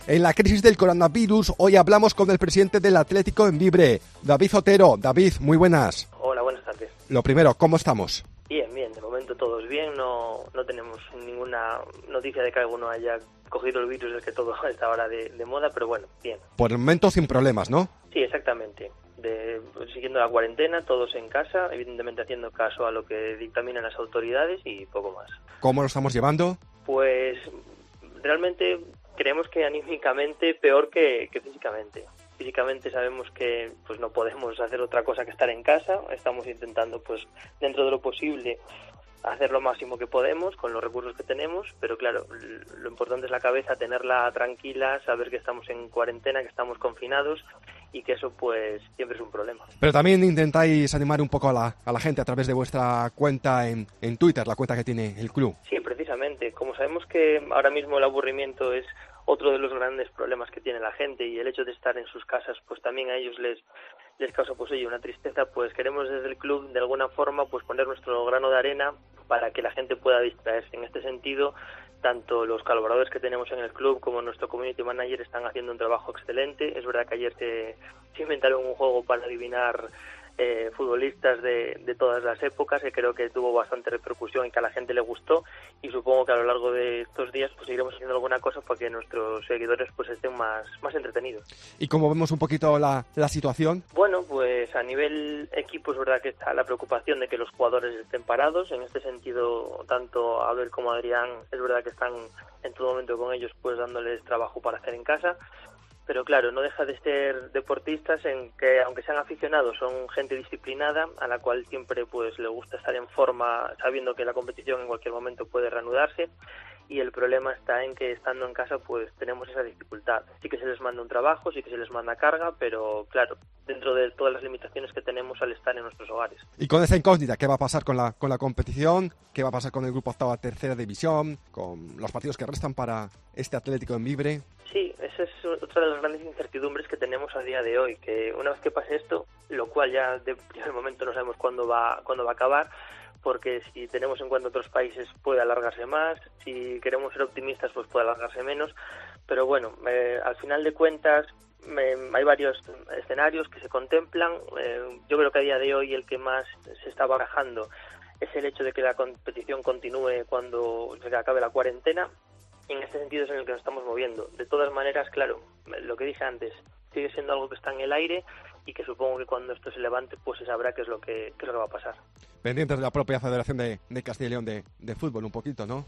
En la crisis del coronavirus, hoy hablamos con el presidente del Atlético en Vibre, David Otero. David, muy buenas. Hola, buenas tardes. Lo primero, ¿cómo estamos? Bien, de momento todos bien, no tenemos ninguna noticia de que alguno haya cogido el virus del que todo está ahora de moda, pero bueno, bien. Por el momento sin problemas, ¿no? Sí, exactamente. Siguiendo la cuarentena, todos en casa, evidentemente haciendo caso a lo que dictaminan las autoridades y poco más. ¿Cómo lo estamos llevando? Pues realmente creemos que anímicamente peor que físicamente. Físicamente sabemos que pues no podemos hacer otra cosa que estar en casa. Estamos intentando, pues dentro de lo posible, hacer lo máximo que podemos con los recursos que tenemos, pero claro, lo importante es la cabeza, tenerla tranquila, saber que estamos en cuarentena, que estamos confinados y que eso pues siempre es un problema. Pero también intentáis animar un poco a la gente a través de vuestra cuenta en Twitter, la cuenta que tiene el club. Sí, precisamente. Como sabemos que ahora mismo el aburrimiento es otro de los grandes problemas que tiene la gente y el hecho de estar en sus casas pues también a ellos les causa pues una tristeza, pues queremos desde el club de alguna forma pues poner nuestro grano de arena para que la gente pueda distraerse. En este sentido, tanto los colaboradores que tenemos en el club como nuestro community manager están haciendo un trabajo excelente. Es verdad que ayer se inventaron un juego para adivinar futbolistas de todas las épocas, que creo que tuvo bastante repercusión y que a la gente le gustó, y supongo que a lo largo de estos días pues iremos haciendo alguna cosa para que nuestros seguidores pues estén más entretenidos. ¿Y cómo vemos un poquito la situación? Bueno, pues a nivel equipo es verdad que está la preocupación de que los jugadores estén parados. En este sentido, tanto Abel como Adrián es verdad que están en todo momento con ellos pues dándoles trabajo para hacer en casa. Pero claro, no deja de ser deportistas en que, aunque sean aficionados, son gente disciplinada a la cual siempre pues le gusta estar en forma, sabiendo que la competición en cualquier momento puede reanudarse, y el problema está en que estando en casa pues tenemos esa dificultad. Sí que se les manda un trabajo, sí que se les manda carga, pero claro, dentro de todas las limitaciones que tenemos al estar en nuestros hogares. Y con esa incógnita, ¿qué va a pasar con la competición? ¿Qué va a pasar con el grupo octava tercera división? ¿Con los partidos que restan para este Atlético en Vibre? Sí, esa es otra de las grandes incertidumbres que tenemos a día de hoy, que una vez que pase esto, lo cual ya de primer momento no sabemos cuándo va a acabar, porque si tenemos en cuenta otros países puede alargarse más, si queremos ser optimistas pues puede alargarse menos, pero bueno, al final de cuentas hay varios escenarios que se contemplan. Yo creo que a día de hoy el que más se está barajando es el hecho de que la competición continúe cuando se acabe la cuarentena. En este sentido es en el que nos estamos moviendo. De todas maneras, claro, lo que dije antes, sigue siendo algo que está en el aire y que supongo que cuando esto se levante pues se sabrá qué es lo que va a pasar. Pendientes de la propia Federación de Castilla y León de fútbol un poquito, ¿no?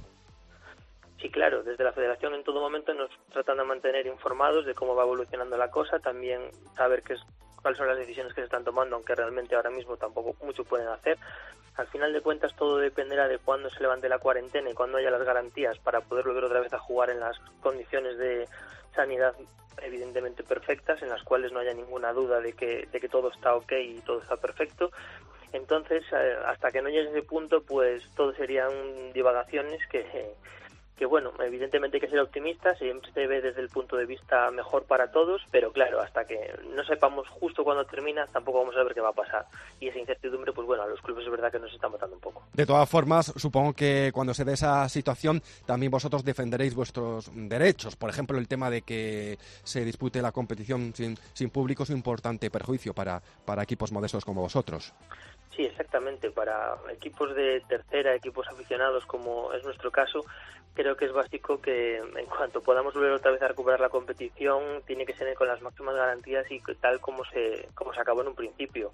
Sí, claro, desde la Federación en todo momento nos tratan de mantener informados de cómo va evolucionando la cosa, también saber cuáles son las decisiones que se están tomando, aunque realmente ahora mismo tampoco mucho pueden hacer. Al final de cuentas todo dependerá de cuándo se levante la cuarentena y cuándo haya las garantías para poder volver otra vez a jugar en las condiciones de sanidad evidentemente perfectas, en las cuales no haya ninguna duda de que todo está ok y todo está perfecto. Entonces, hasta que no llegue a ese punto, pues todo serían divagaciones que bueno, evidentemente hay que ser optimistas, siempre se ve desde el punto de vista mejor para todos, pero claro, hasta que no sepamos justo cuándo termina, tampoco vamos a saber qué va a pasar. Y esa incertidumbre, pues bueno, a los clubes es verdad que nos está matando un poco. De todas formas, supongo que cuando se dé esa situación, también vosotros defenderéis vuestros derechos. Por ejemplo, el tema de que se dispute la competición sin público es un importante perjuicio para equipos modestos como vosotros. Sí, exactamente. Para equipos de tercera, equipos aficionados, como es nuestro caso, creo que es básico que en cuanto podamos volver otra vez a recuperar la competición, tiene que ser con las máximas garantías y tal como se acabó en un principio.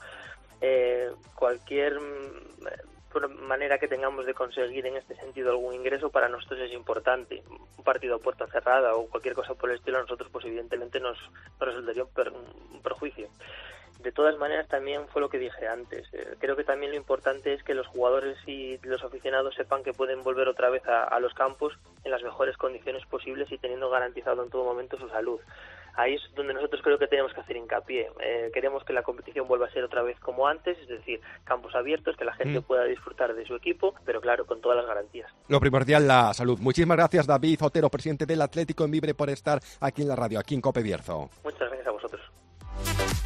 Cualquier manera que tengamos de conseguir en este sentido algún ingreso para nosotros es importante. Un partido a puerta cerrada o cualquier cosa por el estilo a nosotros pues evidentemente nos resultaría un perjuicio. De todas maneras, también fue lo que dije antes. Creo que también lo importante es que los jugadores y los aficionados sepan que pueden volver otra vez a los campos en las mejores condiciones posibles y teniendo garantizado en todo momento su salud. Ahí es donde nosotros creo que tenemos que hacer hincapié. Queremos que la competición vuelva a ser otra vez como antes, es decir, campos abiertos, que la gente pueda disfrutar de su equipo, pero claro, con todas las garantías. Lo primordial, la salud. Muchísimas gracias, David Otero, presidente del Atlético en Vibre, por estar aquí en la radio, aquí en COPE Bierzo. Muchas gracias a vosotros.